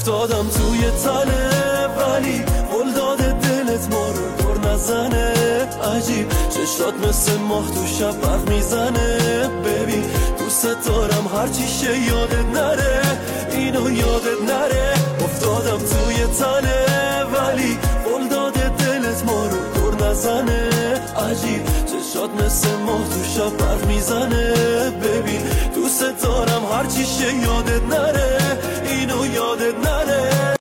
افتادم توی تله ولی قول داده دلت ما رو دور نزنه. عجیب چشات مثل ماه تو شب برق میزنه. ببین دوست دارم هرچی شه یادت نره، اینو یادت نره. افتادم توی تله ولی قول داده دلت ما رو دور نزنه. عجیب چشات مثل ماه تو شب برق میزنه. ببین دوست دارم هرچی شه یادت نره، اینو یادت نره.